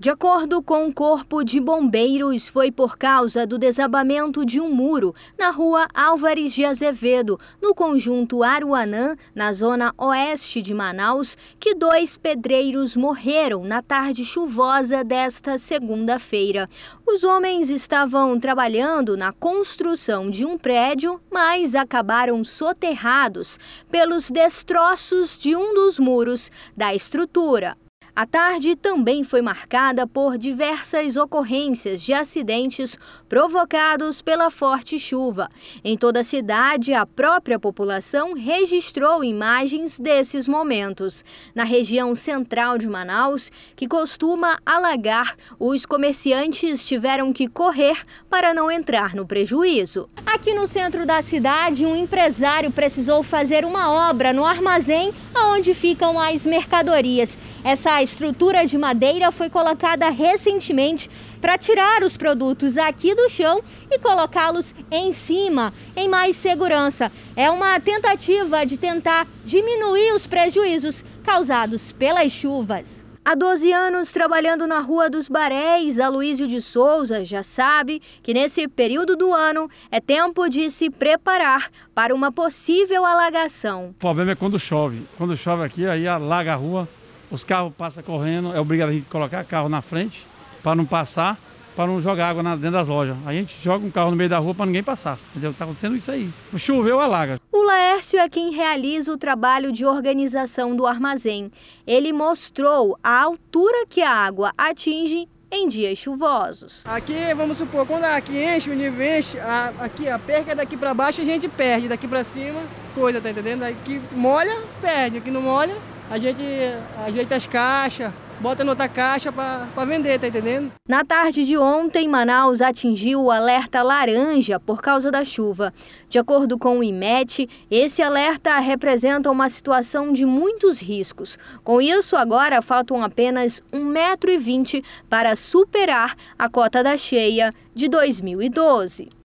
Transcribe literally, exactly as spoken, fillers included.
De acordo com o Corpo de Bombeiros, foi por causa do desabamento de um muro na rua Álvares de Azevedo, no conjunto Aruanã, na zona oeste de Manaus, que dois pedreiros morreram na tarde chuvosa desta segunda-feira. Os homens estavam trabalhando na construção de um prédio, mas acabaram soterrados pelos destroços de um dos muros da estrutura. A tarde também foi marcada por diversas ocorrências de acidentes provocados pela forte chuva. Em toda a cidade, a própria população registrou imagens desses momentos. Na região central de Manaus, que costuma alagar, os comerciantes tiveram que correr para não entrar no prejuízo. Aqui no centro da cidade, um empresário precisou fazer uma obra no armazém onde ficam as mercadorias. Essa estrutura de madeira foi colocada recentemente para tirar os produtos aqui do chão e colocá-los em cima, em mais segurança. É uma tentativa de tentar diminuir os prejuízos causados pelas chuvas. Há doze anos trabalhando na Rua dos Baréis, Aloísio de Souza já sabe que nesse período do ano é tempo de se preparar para uma possível alagação. O problema é quando chove. Quando chove aqui, aí alaga a rua. Os carros passam correndo, é obrigado a gente colocar carro na frente para não passar, para não jogar água dentro das lojas. A gente joga um carro no meio da rua para ninguém passar, entendeu? Está acontecendo isso aí. Choveu, alaga. O Laércio é quem realiza o trabalho de organização do armazém. Ele mostrou a altura que a água atinge em dias chuvosos. Aqui, vamos supor, quando aqui enche, o nível enche, a, aqui a perca daqui para baixo a gente perde, daqui para cima, coisa, tá entendendo? Aqui molha, perde, aqui não molha. A gente ajeita as caixas, bota em outra caixa para vender, tá entendendo? Na tarde de ontem, Manaus atingiu o alerta laranja por causa da chuva. De acordo com o IMET, esse alerta representa uma situação de muitos riscos. Com isso, agora faltam apenas um metro e vinte para superar a cota da cheia de dois mil e doze.